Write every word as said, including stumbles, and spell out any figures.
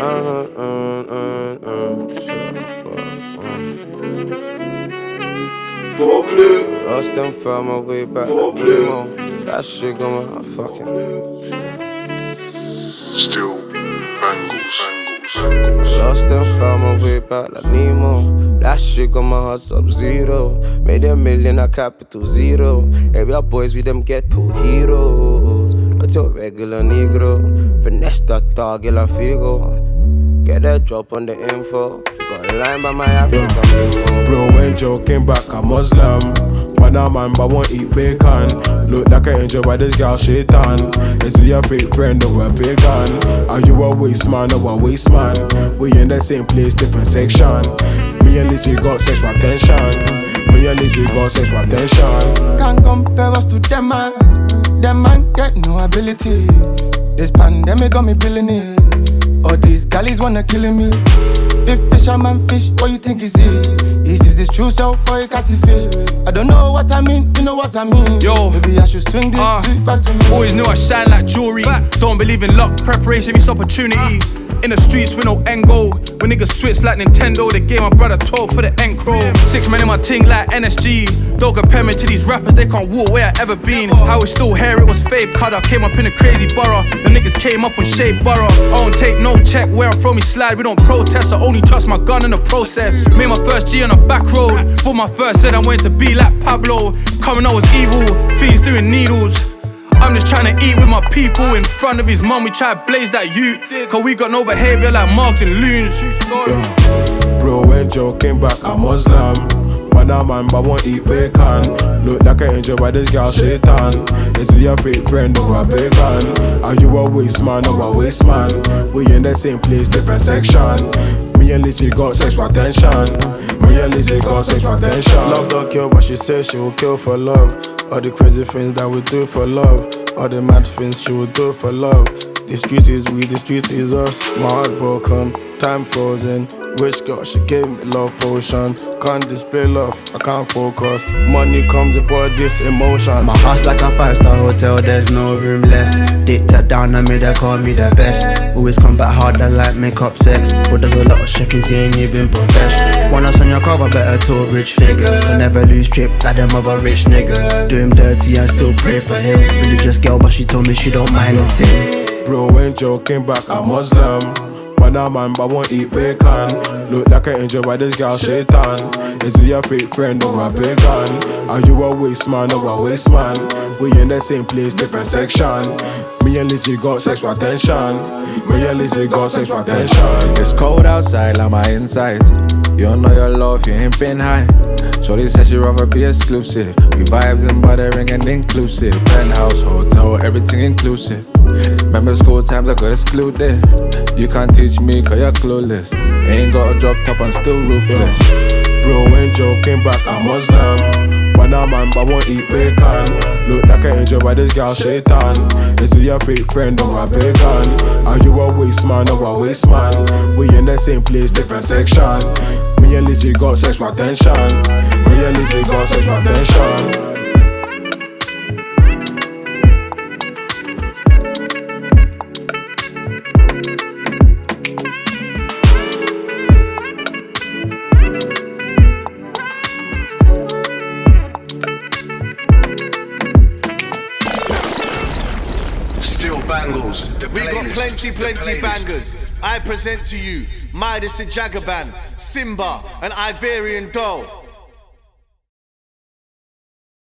uh, uh, uh, uh, shut the fuck up. Four blue. Lost them, found my way back. Four blue. That shit got my fucking. Still bangles, bangles. Lost and found my way back like Nemo. That shit got my heart sub-zero. Made a million at capital zero. Every our boys with them ghetto heroes. Not your regular negro. Finesse that target la figo. Get that drop on the info. Got a line by my African people. Bro, when Joe came back, I'm Muslim. One a man, but won't eat bacon. Look like an angel, but this girl shaitan. Is he a fake friend or a pagan? Are you a waste man or a waste man? We in the same place, different section. Me and Lizzie got sexual tension. Me and Lizzie got sexual tension. Can't compare us to them man. Them man get no ability. This pandemic got me billionaire. All these galleys wanna kill me. If fisherman fish, what you think is it? Is this his true self or he catch the fish? I don't know what I mean, you know what I mean. Yo, maybe I should swing this uh, switch back to me. Always knew I shine like jewelry. Don't believe in luck, preparation meets opportunity. In the streets with no end goal. When niggas switch like Nintendo, they gave my brother twelve for the end crow. Six men in my ting like N S G. Don't compare me to these rappers, they can't walk where I ever been. I was still here, it was fave cutter. Came up in a crazy borough. The niggas came up on Shea Borough. I don't take no check where I'm from, me slide. We don't protest, I only trust my gun in the process. Made my first G on a back road. Bought my first, said I wanted to be like Pablo. Coming out was evil, fiends doing needles. I'm just trying to eat with my people. In front of his mum, we try to blaze that youth. Cause we got no behavior like Marks and Loons. Yeah. Bro, when Joe came back, I'm Muslim. One a man, but won't eat bacon. Look like an angel, but this girl shaitan. Is he a fake friend or a pagan? Are you a waste man or a waste man? We in the same place, different section. Me and Lizzie got sexual tension. Me and Lizzie got sexual tension. Love don't kill, but she says she will kill for love. All the crazy things that we do for love. All the mad things she will do for love. The street is we, the street is us. My heart broken, time frozen. Wish God she gave me love potion. Can't display love, I can't focus. Money comes before this emotion. My heart's like a five-star hotel, there's no room left. Dicked her down, I made her call me the best. Always come back harder like make-up sex. But there's a lot of chefs, he ain't even professional. Want us on your cover, better talk rich figures. Can never lose trip like them other rich niggas. Do him dirty and still pray for him. Religious girl, but she told me she don't mind and sin. Bro, when Joe came back, I'm Muslim. One a man, but won't eat bacon. Look like an angel, but this girl shaitan. Is he a fake friend or a pagan? Are you a waste man or a waste man? We in the same place, different section. Me and Lizzie got sexual tension. Me and Lizzie got sexual tension. It's cold outside, like my inside. You don't know your love, you ain't been high. Shorty says she'd rather be exclusive. We vibes in buttering and inclusive. Penthouse, hotel, everything inclusive. Remember school times I got excluded. You can't teach me cause you're clueless. Ain't got a drop top and still ruthless. Bro, when Joe came back, I'm Muslim. One a man, but won't eat bacon. Look like an angel, but this girl shaitan. Is he a fake friend or a pagan? Are you a waste man or a waste man? We in the same place, different section. Me and Lizzie got sexual tension. Me and Lizzie got sexual tension. Bangles. We got plenty, plenty bangers. I present to you Midas the Jagaban, Simba, and Iverian Doll.